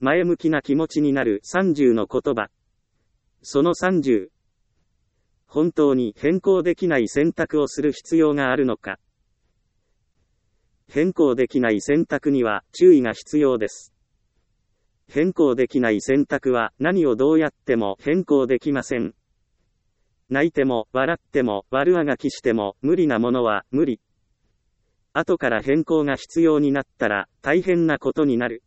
前向きな気持ちになる30の言葉。その30。本当に変更できない選択をする必要があるのか。変更できない選択には注意が必要です。変更できない選択は何をどうやっても変更できません。泣いても笑っても悪あがきしても無理なものは無理。後から変更が必要になったら大変なことになる。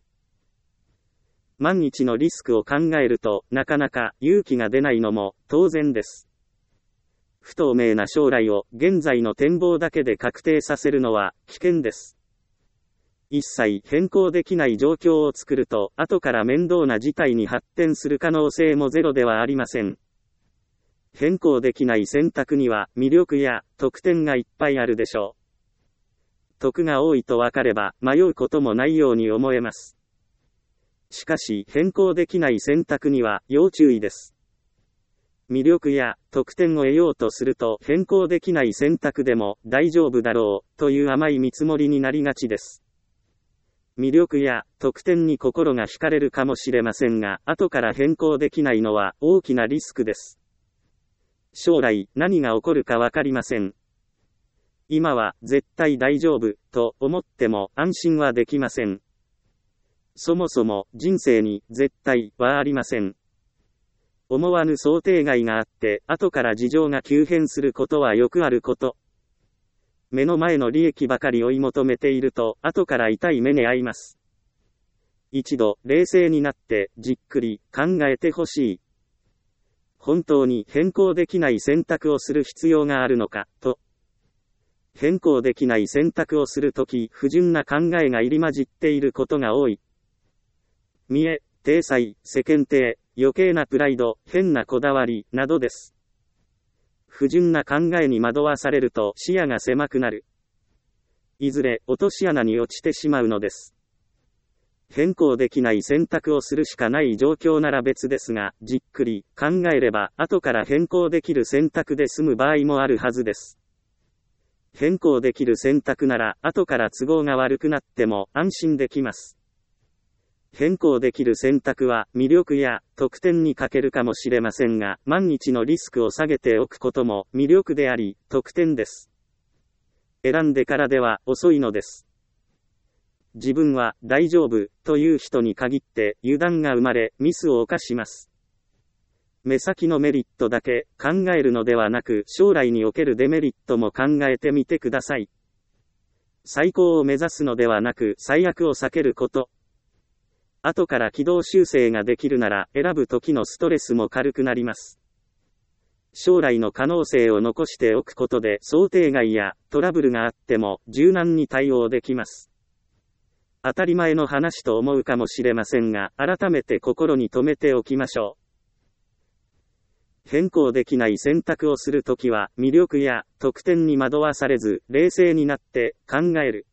万一のリスクを考えるとなかなか勇気が出ないのも当然です。不透明な将来を現在の展望だけで確定させるのは危険です。一切変更できない状況を作ると後から面倒な事態に発展する可能性もゼロではありません。変更できない選択には魅力や得点がいっぱいあるでしょう。得が多いと分かれば迷うこともないように思えます。しかし変更できない選択には要注意です。魅力や得点を得ようとすると変更できない選択でも大丈夫だろうという甘い見積もりになりがちです。魅力や得点に心が惹かれるかもしれませんが、後から変更できないのは大きなリスクです。将来何が起こるかわかりません。今は絶対大丈夫と思っても安心はできません。そもそも人生に絶対はありません。思わぬ想定外があって後から事情が急変することはよくあること。目の前の利益ばかり追い求めていると後から痛い目に遭います。一度冷静になってじっくり考えてほしい。本当に変更できない選択をする必要があるのか、と。変更できない選択をするとき、不純な考えが入り混じっていることが多い。見栄、体裁、世間体、余計なプライド、変なこだわり、などです。不純な考えに惑わされると視野が狭くなる。いずれ落とし穴に落ちてしまうのです。変更できない選択をするしかない状況なら別ですが、じっくり考えれば後から変更できる選択で済む場合もあるはずです。変更できる選択なら後から都合が悪くなっても安心できます。変更できる選択は魅力や得点に欠けるかもしれませんが、万一のリスクを下げておくことも魅力であり、得点です。選んでからでは遅いのです。自分は大丈夫という人に限って油断が生まれミスを犯します。目先のメリットだけ考えるのではなく、将来におけるデメリットも考えてみてください。最高を目指すのではなく最悪を避けること。後から軌道修正ができるなら選ぶ時のストレスも軽くなります。将来の可能性を残しておくことで想定外やトラブルがあっても柔軟に対応できます。当たり前の話と思うかもしれませんが、改めて心に留めておきましょう。変更できない選択をするときは、魅力や得点に惑わされず、冷静になって考える。